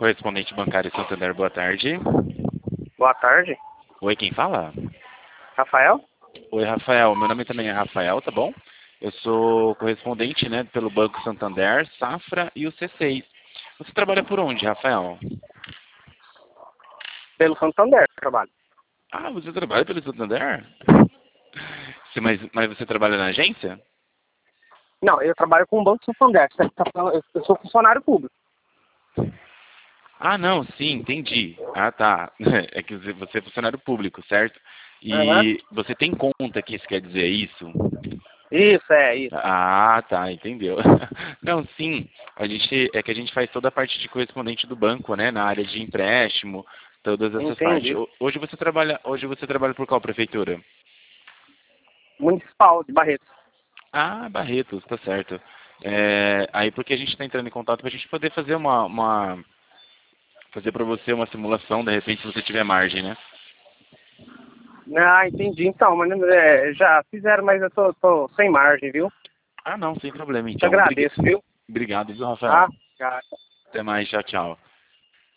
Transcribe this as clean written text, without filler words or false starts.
Correspondente bancário Santander, boa tarde. Boa tarde. Oi, quem fala? Rafael? Oi, Rafael. Meu nome também é Rafael, tá bom? Eu sou correspondente, né, pelo Banco Santander, Safra e o C6. Você trabalha por onde, Rafael? Pelo Santander, trabalho. Ah, você trabalha pelo Santander? Mas você trabalha na agência? Não, eu trabalho com o Banco Santander. Eu sou funcionário público. Ah, não, sim, entendi. Ah, tá. É que você é funcionário público, certo? Aham. E você tem conta que isso quer dizer isso? Isso, é isso. Ah, tá, entendeu. Não, sim, é que a gente faz toda a parte de correspondente do banco, né, na área de empréstimo, todas essas partes. Entendi. Hoje você trabalha por qual prefeitura? Municipal de Barretos. Ah, Barretos, tá certo. Aí porque a gente está entrando em contato para a gente poder fazer fazer para você uma simulação, de repente, se você tiver margem, né? Ah, entendi. Então, mas já fizeram, mas eu tô sem margem, viu? Ah, não, sem problema, Te então. agradeço, viu? Obrigado, viu, Rafael? Ah, cara. Até mais, tchau, tchau.